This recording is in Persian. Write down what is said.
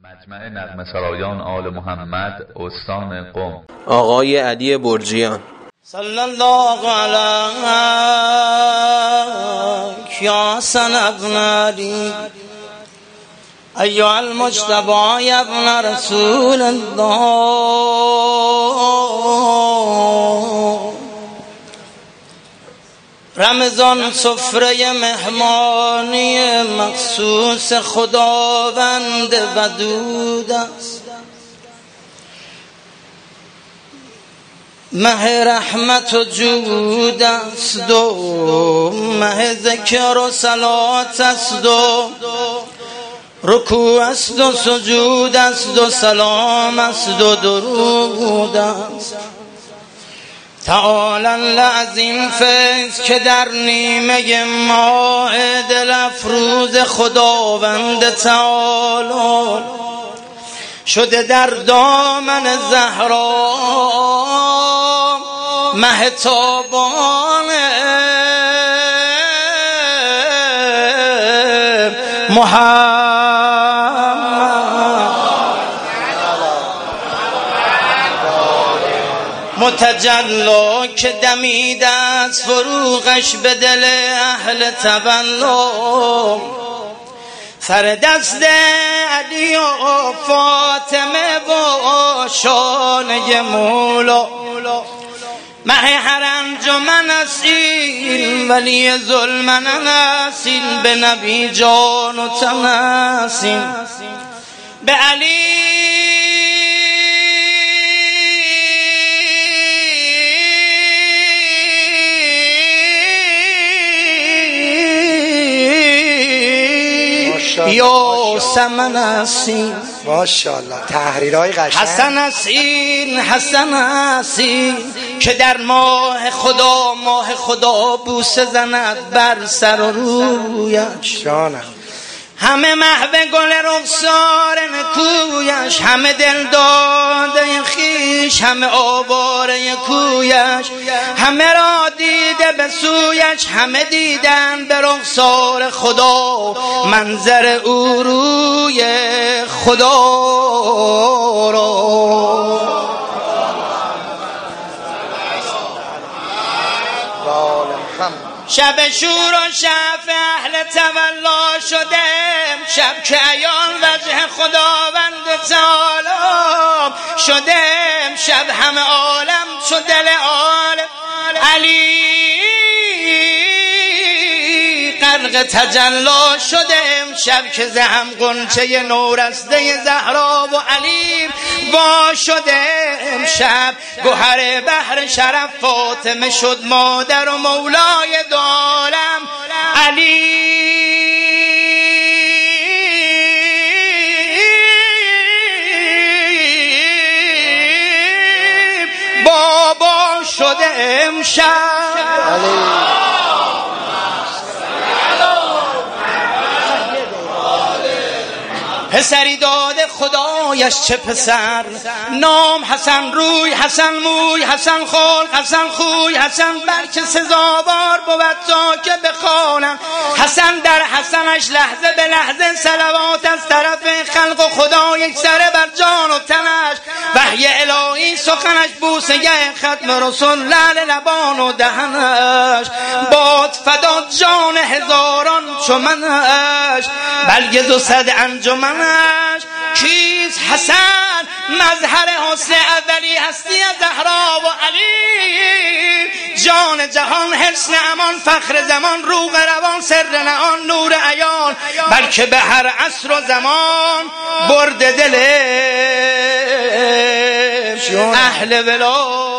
مجمع نغمه سرایان آل محمد استان قم آقای علی برجیان. صلی الله علیک یا حسن ابن علی ایها المجتبی یا ابن رسول الله. رمضان سفره مهمانی مخصوص خداوند ودود است، مه رحمت و جود است و مه ذکر و صلات است و رکوع است و سجود است و سلام است و درود است. تعالی العظیم فیض که در نیمه ماه دل افروز خداوند تعالی شده در دامن زهرا مه تابان محمد متجلا که دمیده از فروغش به دل اهل تولا. سر دست علی و فاطمه و شانه مولا مه هر انجمن اصیل ولی ظلمن اصیل به نبی جان و تمثیل به علی یا سمن اصیل. ماشاءالله تحریرهای قشنگ. حسن اصیل حسن اصیل که در ماه خدا بوسه زند بر سر و رویش. جانم همه محو گل رخسار نکویش، همه دل داده خیش، همه آواره کویش، همه را دیده به سویش، همه دیدن به رخسار خدا منظر او روی خدا را. شب شور و شب اهل تولا شده، شب که عیان وجه خداوند تعالی شده، شب همه عالم شد دل عالم علی غرق تجلا شده، شب که زهم غنچه نورسته زهرا و علی وا شده، شب گوهر بحر شرف فاطمه شد مادر و مولای دو عالم علی بابا شده امشب. پسری داده خدایش چه پسر، نام حسن روی حسن موی حسن خلق حسن خوی حسن بلکه سزاوار بود تا که بخوانم. حسن در حسنش لحظه به لحظه صلوات از طرف خلق و خدا یک سره بر جان و تنش، وحی الهی سخنش بوسه ختم رسول لعل لبان و دهنش، باد فدا جان هزاران چمنش بلگز و صد انجمنش. کیست حسن مظهر حسن اولی هستی زهرا و علی، جان جهان حسن امان فخر زمان روح روان سر نهان نور عیان، بلکه به هر عصر و زمان برد دل اهل ولا